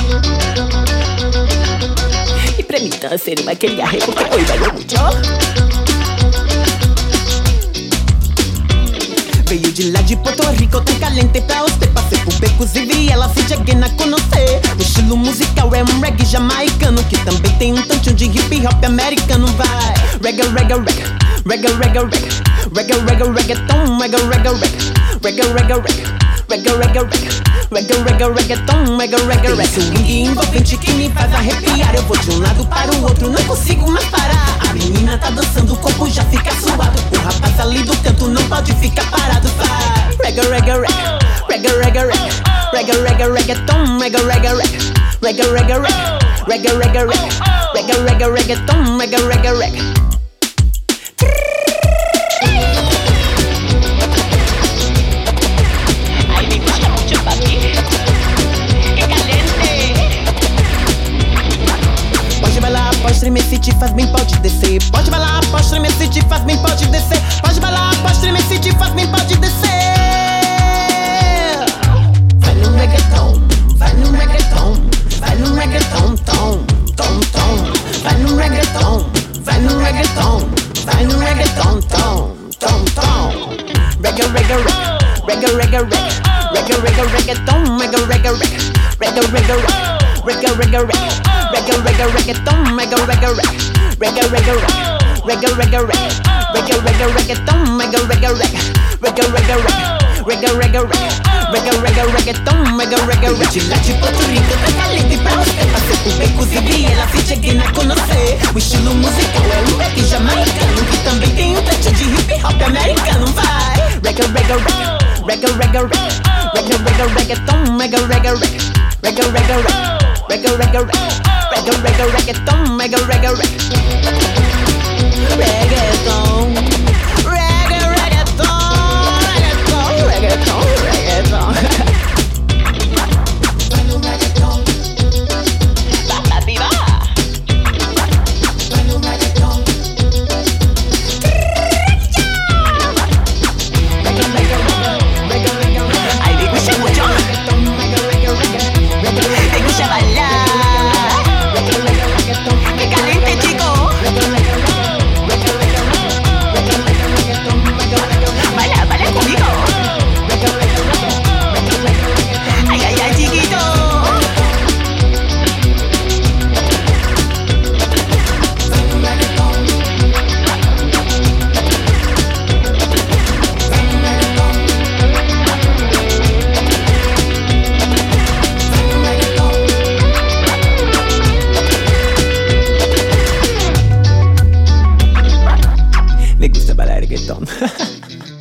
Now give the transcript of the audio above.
Y permita hacer un maquillaje porque hoy bailo mucho. Veio de lá de Porto Rico, tão calente pra você. Passei por becos e vi ela se cheguei a conhecer. O estilo musical é um reggae jamaicano, que também tem um tantinho de hip hop americano. Vai, reggae, reggae, reggae, reggae, reggae, reggae, reggae, reggae, reggaeton, reggae, reggae, reggae, reggae, reggae, reggae. Reggae, reggae, reggae, reggae, reggae, reggaeton, reggae, reggae, reggae. Swing envolvente que me faz arrepiar. Eu vou de um lado para o outro, não consigo mais parar. A menina tá dançando, o corpo já fica suado. O rapaz ali do canto não pode ficar parado. Vai, reggae, reggae, reggae, reggae, reggae, reggae, reggae, reggae, reggaeton, reggae, reggae, reggae, reggae, reggae, reggae, reggae, reggae, reggae, reggae, reggae, reggaeton, reggae, reggae, reggae. Pode tremer se te faz bem, pode descer. Pode balar, pode tremer se te faz bem, pode descer. Pode balar, pode tremer se te faz bem, pode descer. Vai no reggaeton, vai no reggaeton, vai no reggaeton, tom, tom, tom. Vai no reggaeton, vai no reggaeton, vai no reggaeton, tom, tom, tom. Reggae, reggae, reggae, reggae, reggae, reggae, reggae, reggaeton, reggae, reggae, reggae, reggae, reggae, reggae, reggae, reggae. Reggae, reggae, reggaeton, reggae, reggae, reggae, reggae, reggae, reggae, reggae, reggae, reggae, reggaeton, reggae, reggae, reggae, reggae, reggae, reggae, reggae, reggae, reggaeton, reggae, reggae, reggae. De lá de Porto Rico, tá calente pra você. Passei por becos e vi ela se cheguei a conhecer. O estilo musical é um reggae jamaicano, que também tem um touch de hip hop americano. Vai, reggae, reggae, reggae, reggae, reggae, reggae, reggae, reggaeton, reggae, reggae, reggae, reggae, reggae, reggae, reggae, reggae, reggae, reggaeton, reggae, reggae, reggae. Reggaeton, reggae, reggaeton, reggaeton, reggaeton, reggaeton. Vai no reggaeton, bata viva. Vai no reggaeton. Reggae, reggae, reggae, reggae, reggae. Ay, me gusta mucho. Reggae, reggae, reggae, me gusta bailar. ¡Qué caliente, chico! Baila, baila conmigo. Ay, ay, ay, chiquito. Me gusta bailar reggaetón.